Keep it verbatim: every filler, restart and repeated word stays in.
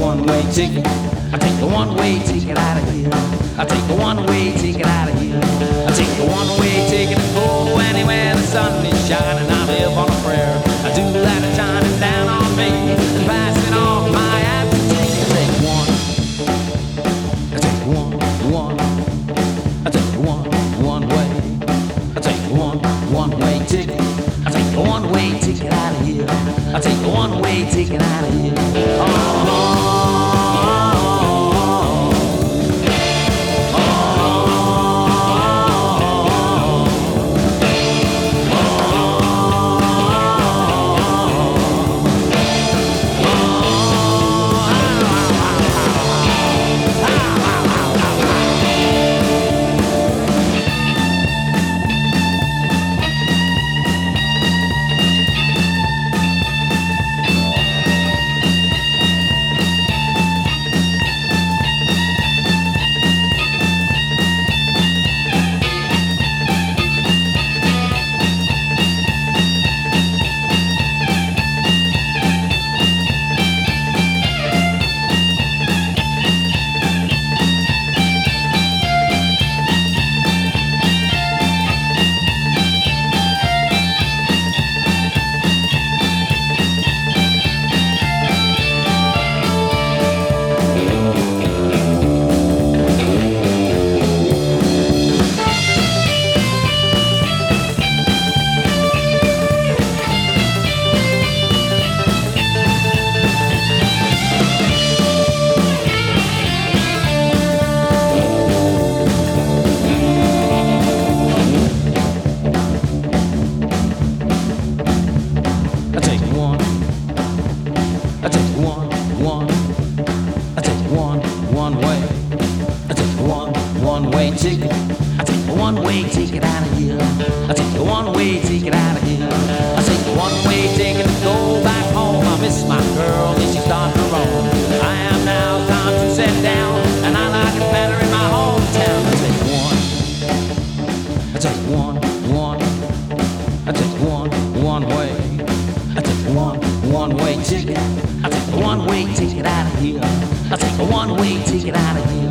one-way ticket. I take the one-way ticket out of here. I take the one-way ticket out of here. I take the one-way ticket to go anywhere the sun is shining. I live on a prayer. I do that it's shining down on me and passing off my ass. I take one. I take one, one. I take one, one way. I take one, one-way ticket. I take the one-way ticket out of here. I take the one-way ticket out of here. Oh. One-way ticket. I take the one-way ticket out of here. I take the one-way ticket out of here. I take the one-way ticket to go back home. I miss my girl and she's starting to roam. I am now time to set down, and I like it better in my hometown. I take one. I take one, one. I take one, one way. I take one, one-way ticket. I take the one-way ticket out of here. I take the one-way ticket out of here.